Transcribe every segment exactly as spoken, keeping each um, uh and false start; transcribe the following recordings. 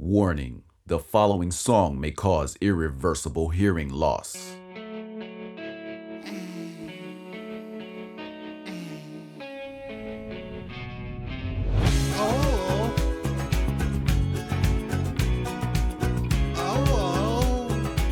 Warning, the following song may cause irreversible hearing loss. Oh. Oh.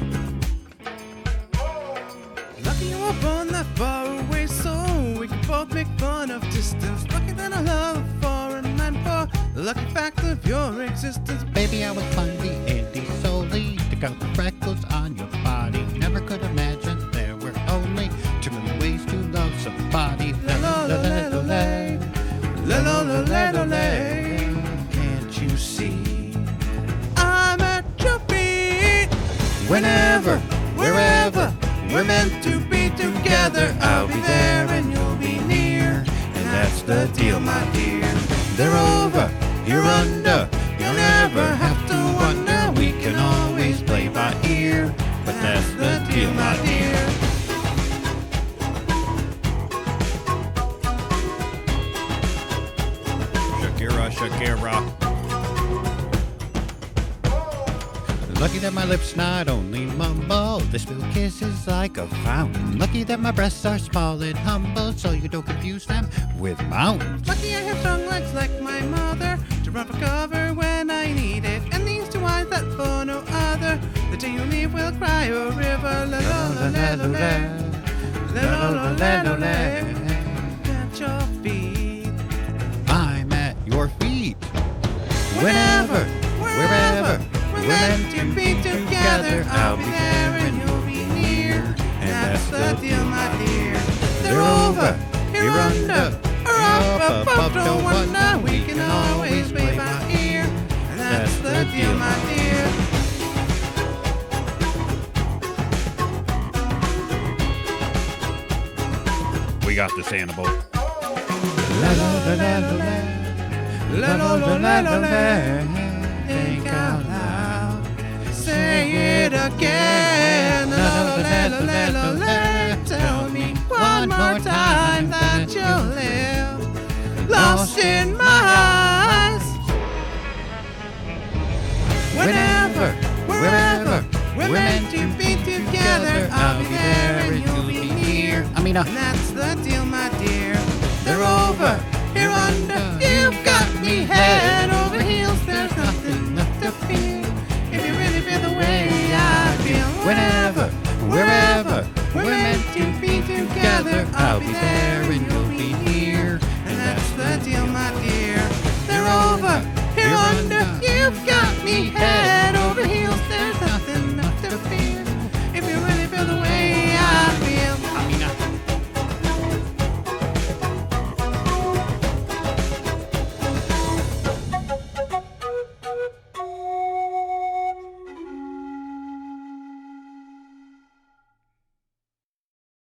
Lucky you were born that far away, so we can both make fun of distance. Lucky that I love for and I'm for the lucky fact of your existence. Baby, I was funny, Andy Solely. Took out the freckles on your body. Never could imagine there were only too many ways to love somebody. La la la la la la la la la la la. Can't you see? I'm at your feet. Whenever, wherever we're meant to be together, I'll be there and you'll be near. And that's the deal, my dear. They're over, you're under. You'll never have to wonder. We can always play by ear, but that's the deal, my dear. Shakira, Shakira. Lucky that my lips not only mumble, they spill kisses like a fountain. Lucky that my breasts are small and humble, so you don't confuse them with mountains. Lucky I have strong legs like my mother to run for cover when I need it, and these two eyes that for no other. The day you leave will cry a river. La la la la la la la la la la la. At your feet. I'm at your feet. Whenever, wherever we're meant to be together, I'll be there and you'll be near. And that's the deal, my dear. They're over, here under, or up above. Don't wonder, we can always play by ear. And that's the deal, my dear. We got this, Hannibal. La la la la la la la la la la la la. Think out loud. Say it again. La la la la la la la. Tell me one more time that you live lost in my eyes. Whenever, wherever we're meant to be together, I'll be there and you'll be near. I mean, uh, And that's the deal, my dear. They're over, here under. You've got me head over heels. There's nothing left to fear. If you really feel the way I feel. Whenever, wherever we're meant to be together, I'll be there and you'll be near. And that's the deal, my dear. They're over, here under. You've got me head